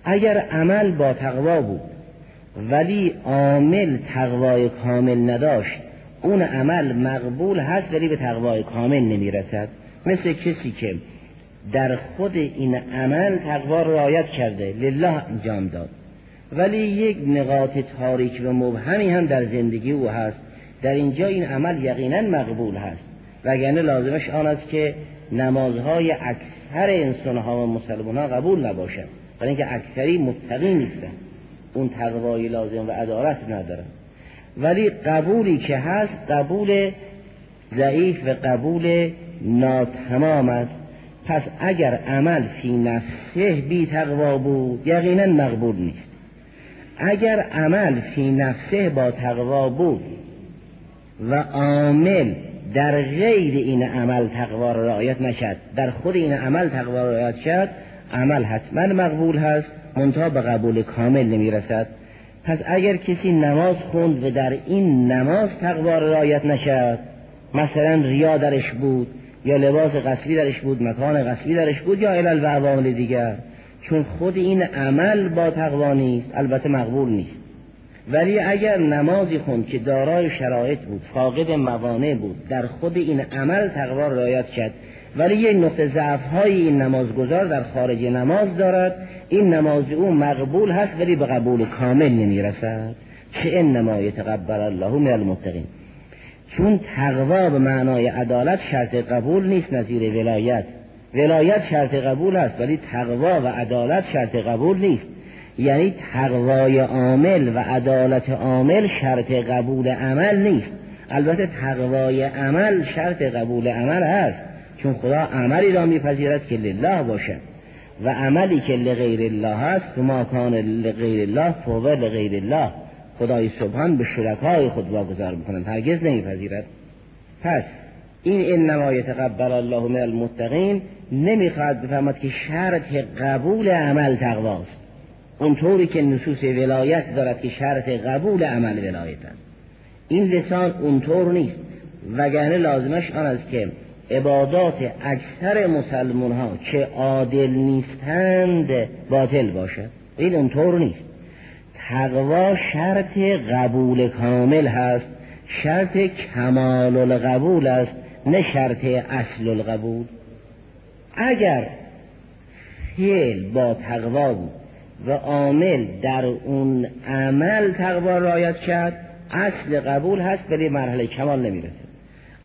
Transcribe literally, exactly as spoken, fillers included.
اگر عمل با تقوا بود ولی عامل تقوای کامل نداشت، اون عمل مقبول هست ولی به تقوای کامل نمیرسد. مثل کسی که در خود این عمل تقوا را رعایت کرده، لله انجام داد، ولی یک نقاط تاریک و مبهمی هم در زندگی او هست، در اینجا این عمل یقینا مقبول هست، وگرنه لازمش آن است که نمازهای اکثر انسانها و مسلمانها قبول نباشد، برای اینکه اکثری متقی نیستن، اون تقوای لازم و عدالت ندارن. ولی قبولی که هست قبول ضعیف و قبول ناتمام است. پس اگر عمل فی نفسه بی تقوا بود یقینا مقبول نیست. اگر عمل فی نفسه با تقوا بود و عامل در غیر این عمل تقوا را رعایت نشد، در خود این عمل تقوا را رعایت شد، عمل حتما مقبول هست، منتها به قبول کامل نمی رسد. پس اگر کسی نماز خوند و در این نماز تقوا را رعایت نشد، مثلا ریا درش بود یا لباس غسلی درش بود، مکان غسلی درش بود یا علل و عوامل دیگر، چون خود این عمل با تقوا نیست، البته مقبول نیست. ولی اگر نمازی خوند که دارای شرایط بود، فاقد موانع بود، در خود این عمل تقوا رعایت شد، ولی یک نقطه ضعف های این نمازگزار در خارج نماز دارد، این نماز او مقبول هست ولی به قبول کامل نمی رسد. چه انما یتقبل الله من المتقین. چون تقوا به معنای عدالت شرط قبول نیست، نظیر ولایت. ولایت شرط قبول است ولی تقوا و عدالت شرط قبول نیست. یعنی تقوای عامل و عدالت عامل شرط قبول عمل نیست. البته تقوای عمل شرط قبول عمل هست، چون خدا عملی را میپذیرد که لله باشد و عملی که لغیر الله هست، ما کان لغیر الله فهو لغیر الله. خدای سبحان به شرکای خود واگذار میکنند، هرگز نمیپذیرد. پس این انما یتقبل الله من المتقین نمیخواد بفهمد که شرط قبول عمل تقواست، اونطوری که نصوص ولایت دارد که شرط قبول عمل ولایت است. این لسان اونطور نیست، وگرنه لازمش آن است که عبادات اکثر مسلمان ها که عادل نیستند باطل باشد. این اونطور نیست. تقوا شرط قبول کامل هست، شرط کمال القبول است، نه شرط اصل القبول. اگر فعل با تقوا بود و عامل در اون عمل تقوا رعایت کرد، اصل قبول هست ولی مرحله کمال نمیرسه.